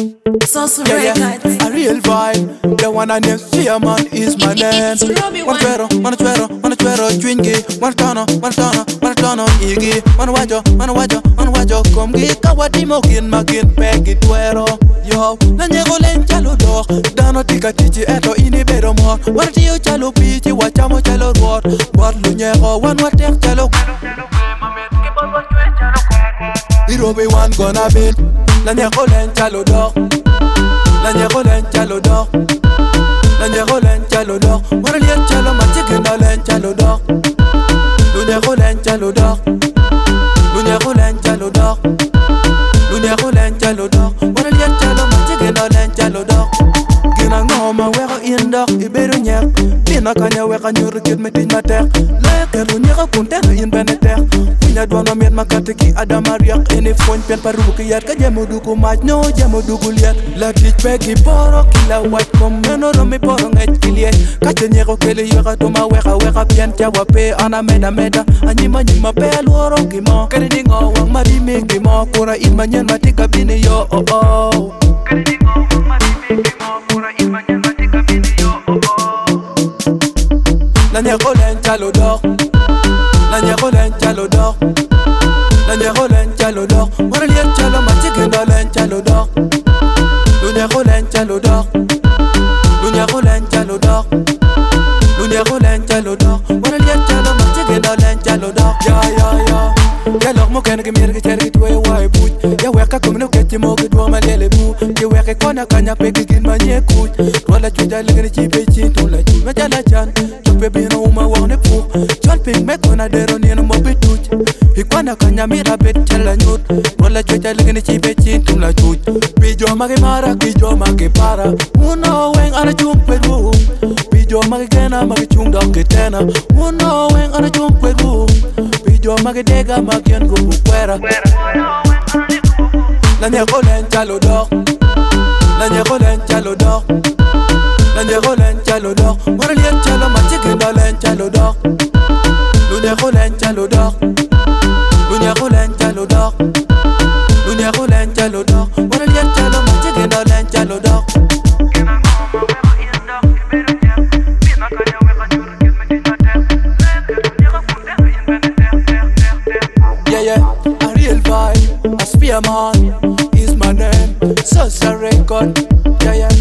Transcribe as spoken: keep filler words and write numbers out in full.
Sauce Yeah, yeah, Records. a real vibe. The one I name Fearman is my name. One cuero, one cuero, one cuero, twingy, one tono, one tono, one tono, iggy, one wajo, one wajo, one wajo, come get kawadimo kin magin pegi tuero. Yo, na nyego len chalo do, dano tika tichi eto ini bedo mo. One tiyo chalo pichi, wachamo chalo ruot, what lu nyego, one watek chalo. Irobi one gonna be, na nyego len chalo do. La nyego len chalo do, la nyego len chalo do. Wana liet chalo matike na len chalo do. Lu nyego len chalo do, lu nyego len chalo do, lu nyego len chalo do. Wana liet chalo matike na len chalo do. Gina ngoma weka indok iberu nyek, pina kanya weka nyuru kid metin matek. Leke lu nyego kuntero in benetek. Punya dua nomit makatiki ada mariak ini phone pen paru kiyat ka jamo duku mach no jamo duku liat. La tich pegi poro kila white kom meno romi poro ngech kilie. Kache nyego kele yoga tuma weka weka pian chawa pe ana meda meda. Anyima nyima pe luoro kimo. Kere dingo wang mari mingi mo kura ima nyen matika bini yo oh oh. Kere dingo wang mari mingi mo kura ima nyen matika bini yo oh oh. La nyego len chalo do. La nyego len chalo do. La nyego len chalo do. Wana liet chalo matike na len chalo do. Lu nyego len chalo do. Lu nyego len chalo do. Lu nyego len chalo do. Wana liet chalo matike na len chalo do. Ya ya ya. Ya lok mo kene ke mir ke cher ke twe wai buj. Ya weka kumno ke chimo ke dwa malele bu. Ya weka kona kanya pe ke gin manye kuj. Wala chuja lengene chipe chintu la chu. Ma jala chan. Chupe bino uma wane pu. Chon ping me kona dero ni no mo bituj. Ikwana kanya mira bet chala nyut. Wala chuja lengene chipe chintu la chuj. Bijo mage mara bijo mage para. Uno weng ana chumpe ru. Bijo mage gena mage chung dok ke tena. Uno weng ana chumpe ru. Bijo mage dega magyen go bukwera. La nyego len chalo do. La nyego len chalo do. La nyego len chalo do. Wana liet chalo matike na len chalo do. Lu nyego len chalo do. Lu nyego len chalo do. Lu nyego len chalo do. Wana liet chalo matike na len chalo do. Yeah, yeah, a real vibe. A Fearman is my name. Sauce Record. Yeah, yeah.